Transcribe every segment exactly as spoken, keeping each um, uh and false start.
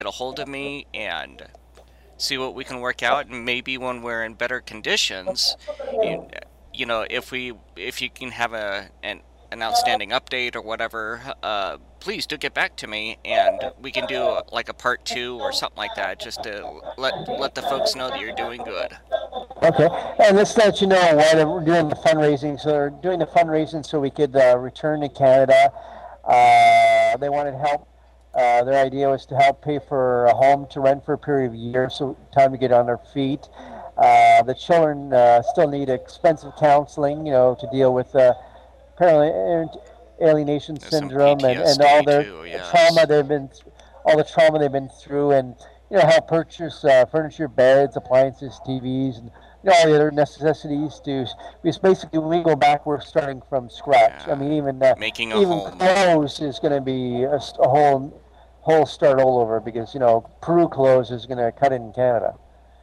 a hold of me and see what we can work out. And maybe when we're in better conditions, you, you know, if we if you can have a an an outstanding update or whatever, uh, please do get back to me, and we can do like a part two or something like that, just to let let the folks know that you're doing good. Okay, and let's let you know why we're doing the fundraising. So they're doing the fundraising so we could uh, return to Canada. Uh, they wanted help. Uh, their idea was to help pay for a home to rent for a period of years, so time to get on their feet. Uh, the children uh, still need expensive counseling, you know, to deal with uh, apparently alienation There's some syndrome and, and all P T S D their too, trauma yes. they've been, all the trauma they've been through, and you know, help purchase uh, furniture, beds, appliances, T Vs, and you know, all the other necessities to, because basically when we go back, we're starting from scratch. I Yeah. mean, even uh, Making a even home. clothes is going to be a, a whole whole start all over because you know Peru clothes is going to cut in Canada.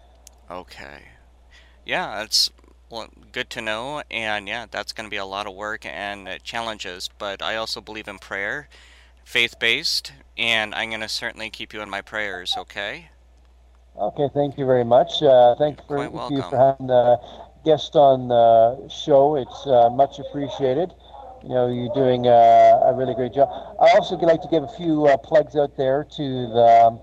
Okay. Yeah, that's well, good to know. And yeah, that's going to be a lot of work and uh, challenges. But I also believe in prayer, faith based, and I'm going to certainly keep you in my prayers, okay? Okay, thank you very much. Uh, thank You're you for quite you for welcome. having the guest on the show. It's uh, much appreciated. You know, you're doing uh, a really great job. I also would like to give a few uh, plugs out there to the um,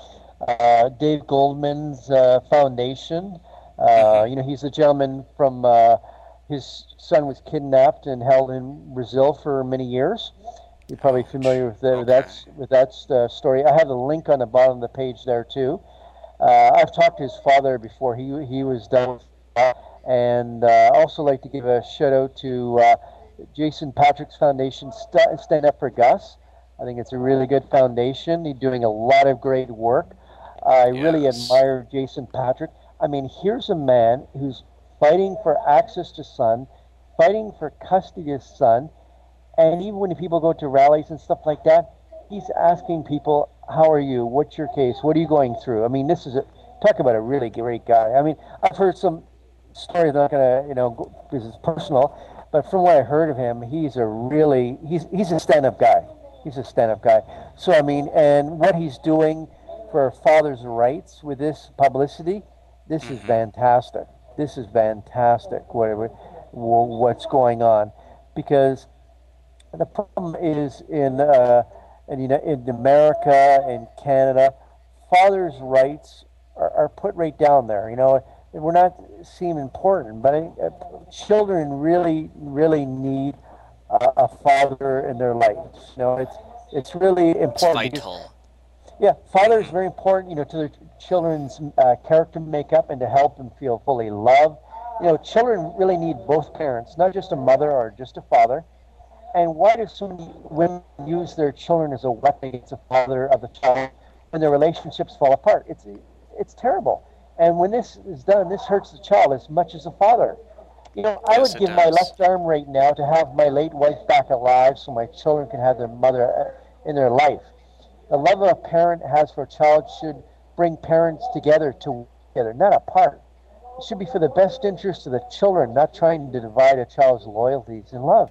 uh, Dave Goldman's uh, foundation. Uh, Mm-hmm. you know, he's a gentleman from uh, his son was kidnapped and held in Brazil for many years. You're probably Ouch. familiar with, the, with Okay. that with that uh, story. I have a link on the bottom of the page there too. Uh, I've talked to his father before. He he was done with that, and uh, also like to give a shout out to uh, Jason Patrick's foundation, St- Stand Up for Gus. I think it's a really good foundation. He's doing a lot of great work. I really Yes. admire Jason Patrick. I mean, here's a man who's fighting for access to son, fighting for custody of his son, and even when people go to rallies and stuff like that, he's asking people, "How are you? What's your case? What are you going through?" I mean, this is a talk about a really great guy. I mean, I've heard some stories. I'm not gonna, you know, go, because it's personal, but from what I heard of him, he's a really he's he's a stand-up guy. He's a stand-up guy. So I mean, and what he's doing for fathers' rights with this publicity, this is Mm-hmm. fantastic. This is fantastic. Whatever, what's going on, because the problem is in uh, in, you know, in America and Canada, fathers' rights are, are put right down there. You know, we're not seem important, but I, uh, children really, really need a, a father in their lives. You know, it's it's really It's important because vital. yeah, father is Mm-hmm. very important. You know, to their children's uh, character makeup and to help them feel fully loved. You know, children really need both parents, not just a mother or just a father. And why do so many women use their children as a weapon against the father of the child when their relationships fall apart? It's it's terrible. And when this is done, this hurts the child as much as the father. You know, I Yes, would it give my does. left arm right now to have my late wife back alive so my children can have their mother uh, in their life. The love a parent has for a child should bring parents together to together, not apart. It should be for the best interest of the children, not trying to divide a child's loyalties and love.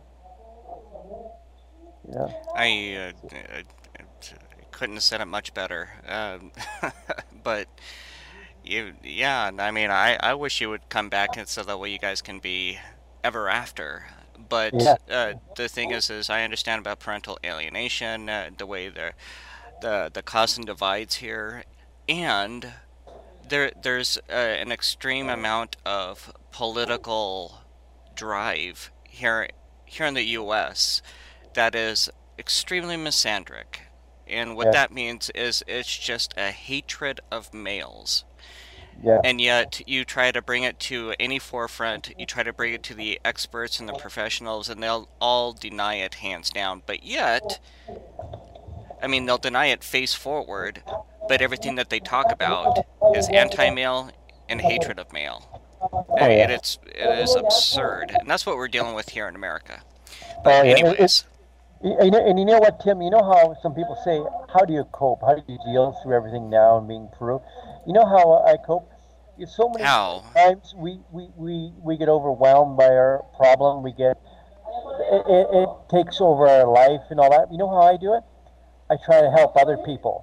You know? I, uh, I, I couldn't have said it much better. Um, but you, yeah, I mean, I, I wish you would come back and so that way you guys can be ever after. But Yeah. uh, the thing is, is I understand about parental alienation, uh, the way the the the costs and divides here, and there there's uh, an extreme amount of political drive here here in the U S that is extremely misandric. And what Yeah. that means is it's just a hatred of males. Yeah. And yet you try to bring it to any forefront, you try to bring it to the experts and the professionals, and they'll all deny it hands down. But yet, I mean, they'll deny it face forward, but everything that they talk about is anti-male and hatred of male. Oh It, yeah. it's it is absurd, and that's what we're dealing with here in America. But Oh yeah. It, it, anyways, you know, and you know what, Tim? You know how some people say, "How do you cope? How do you deal through everything now and being Peru?" You know how I cope? You so many how? times we, we, we, we get overwhelmed by our problem. We get it, it, it takes over our life and all that. You know how I do it? I try to help other people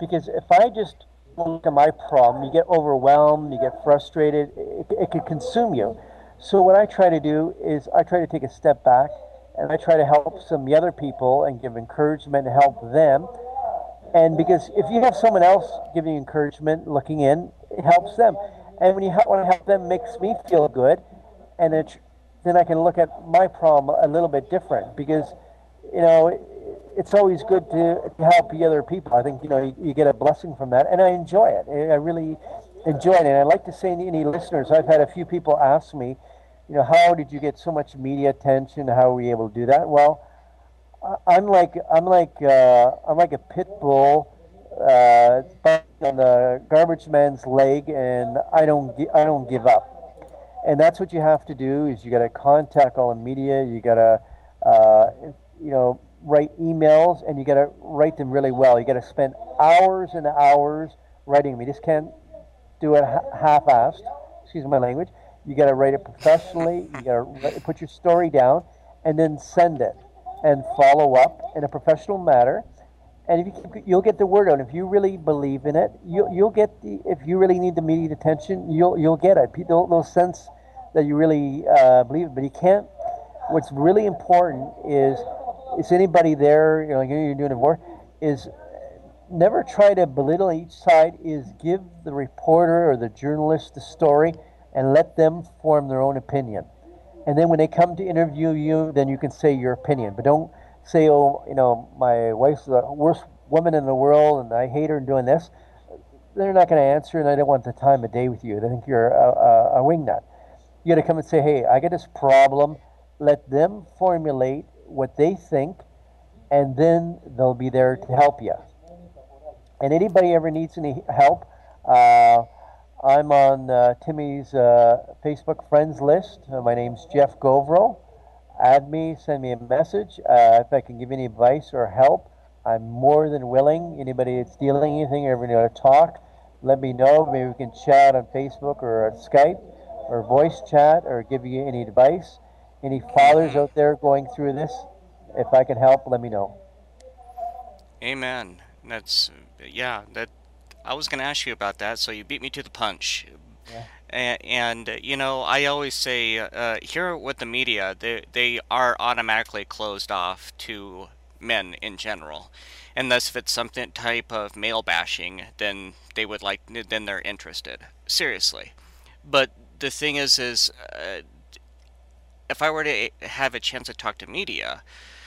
Because if I just look at my problem, you get overwhelmed, you get frustrated, it, it could consume you. So what I try to do is I try to take a step back and I try to help some of the other people and give encouragement and help them. And because if you have someone else giving encouragement, looking in, it helps them. And when you help, when I help them, it makes me feel good, and it, then I can look at my problem a little bit different because, you know, it, it's always good to, to help the other people. I think, you know, you, you get a blessing from that, and I enjoy it. I really enjoy it, and I'd like to say to any listeners, I've had a few people ask me, you know, how did you get so much media attention? How were you able to do that? Well, I'm like I'm like uh, I'm like a pit bull uh, on the garbage man's leg, and I don't gi- I don't give up. And that's what you have to do. Is you got to contact all the media. You got to uh, you know write emails, and you got to write them really well. You got to spend hours and hours writing them. You just can't do it ha- half-assed. Excuse my language. You got to write it professionally. You got to put your story down, and then send it and follow up in a professional manner. And if you, you'll get the word out. If you really believe in it, you, you'll get the. If you really need the immediate attention, you'll you'll get it. People they'll sense that you really uh, believe it. But you can't. What's really important is is anybody there? You know, you're doing a war. Is never try to belittle each side. Is give the reporter or the journalist the story and let them form their own opinion. And then when they come to interview you, then you can say your opinion. But don't say, oh, you know, my wife's the worst woman in the world and I hate her and doing this. They're not going to answer, and I don't want the time of day with you. They think you're a, a, a wingnut. You got to come and say, hey, I got this problem. Let them formulate what they think, and then they'll be there to help you. And anybody ever needs any help, uh, I'm on uh, Timmy's uh, Facebook friends list. Uh, my name's Jeff Govro. Add me, send me a message. Uh, if I can give any advice or help, I'm more than willing. Anybody that's dealing anything or ever know to talk, let me know. Maybe we can chat on Facebook or on Skype or voice chat or give you any advice. Any fathers Mm-hmm. out there going through this, if I can help, let me know. Amen. That's yeah. That I was gonna ask you about that, so you beat me to the punch. Yeah. And, and uh, you know, I always say uh, here with the media, they they are automatically closed off to men in general, unless if it's something type of male bashing, then they would like then they're interested. Seriously, but the thing is, is uh, if I were to have a chance to talk to media,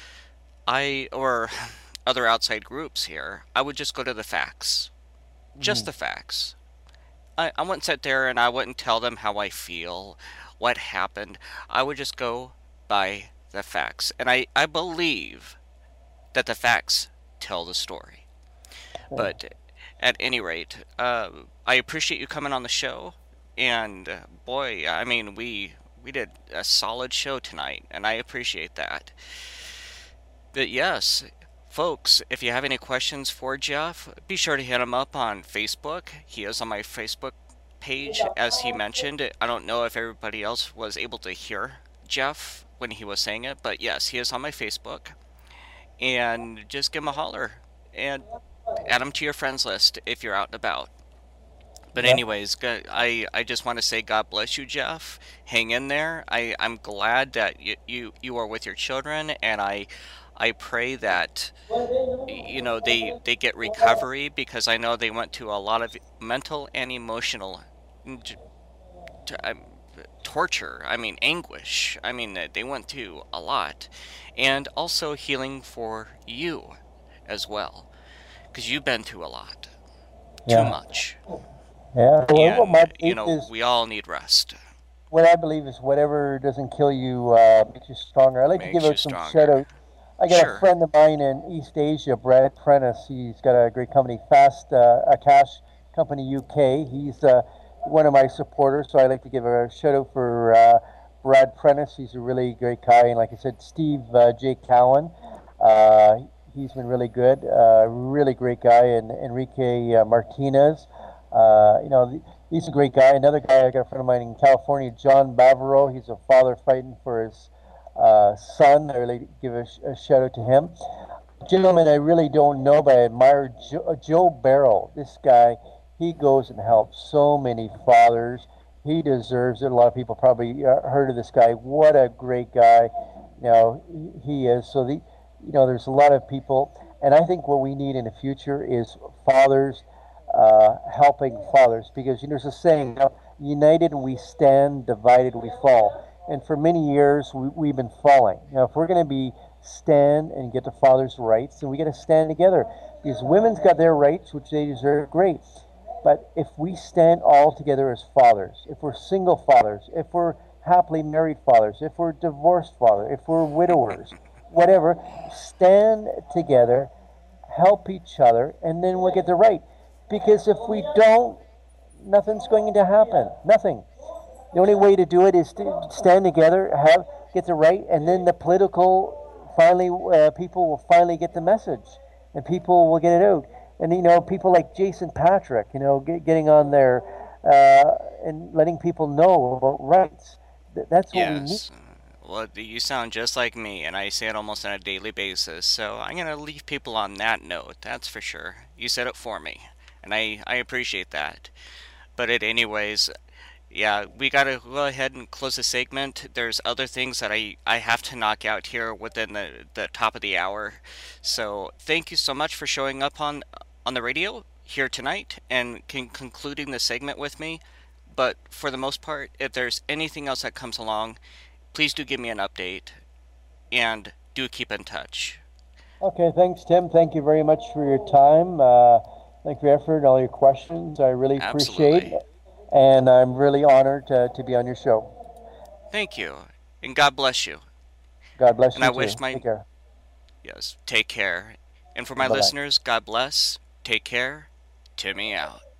I or other outside groups here, I would just go to the facts, just Mm-hmm. the facts. I, I wouldn't sit there and I wouldn't tell them how I feel, what happened. I would just go by the facts. And I, I believe that the facts tell the story. Yeah. But at any rate, uh, I appreciate you coming on the show. And uh, boy, I mean, we we did a solid show tonight, and I appreciate that. But yes, folks, if you have any questions for Jeff, be sure to hit him up on Facebook. He is on my Facebook page, as he mentioned. I don't know if everybody else was able to hear Jeff when he was saying it, but yes, he is on my Facebook. And just give him a holler and add him to your friends list if you're out and about. But Yeah. anyways, I, I just want to say God bless you, Jeff. Hang in there. I, I'm glad that you, you, you are with your children, and I I pray that you know they they get recovery because I know they went to a lot of mental and emotional um, torture. I mean anguish. I mean they went through a lot, and also healing for you as well because you've been through a lot, too Yeah. much, Yeah. Well, what my and you belief know is, we all need rest. what I believe is whatever doesn't kill you uh, makes you stronger. I like to give Makes you out some shout stronger. out. I got a Sure. friend of mine in East Asia, Brad Prentice. He's got a great company, Fast uh, a Cash Company U K. He's uh, one of my supporters, so I like to give a shout out for uh, Brad Prentice. He's a really great guy, and like I said, Steve uh, J. Cowan. Uh, he's been really good, uh, really great guy, and Enrique uh, Martinez. Uh, you know, he's a great guy. Another guy, I got a friend of mine in California, John Bavaro. He's a father fighting for his uh, son. I really give a, a shout out to him. Gentlemen, I really don't know, but I admire Joe, uh, Joe Barrow. This guy, he goes and helps so many fathers. He deserves it. A lot of people probably uh, heard of this guy. What a great guy. You know, he he is. So the, you know, there's a lot of people, and I think what we need in the future is fathers uh, helping fathers, because you know, there's a saying, you know, united we stand, divided we fall. And for many years, we, we've been falling. You know, if we're going to be stand and get the father's rights, and we got to stand together. Because women's got their rights, which they deserve, great. But if we stand all together as fathers, if we're single fathers, if we're happily married fathers, if we're divorced fathers, if we're widowers, whatever, stand together, help each other, and then we'll get the right. Because if we don't, nothing's going to happen. Nothing. The only way to do it is to stand together, have get the right, and then the political finally uh, people will finally get the message, and people will get it out. And you know, people like Jason Patrick, you know, get, getting on there uh, and letting people know about rights. Th- that's what we need. Yes. Well, you sound just like me, and I say it almost on a daily basis, so I'm gonna leave people on that note, that's for sure. You said it for me, and I, I appreciate that. But it anyways, yeah, we gotta go ahead and close the segment. There's other things that I, I have to knock out here within the, the top of the hour. So thank you so much for showing up on on the radio here tonight and con concluding the segment with me. But for the most part, if there's anything else that comes along, please do give me an update and do keep in touch. Okay, thanks, Tim. Thank you very much for your time. Uh, thank you for your effort and all your questions. I really appreciate Absolutely. it, and I'm really honored to, to be on your show. Thank you. And God bless you. God bless And you I wish too. Take my, care. yes, take care. And for my Bye bye. listeners, God bless. Take care. Timmy out.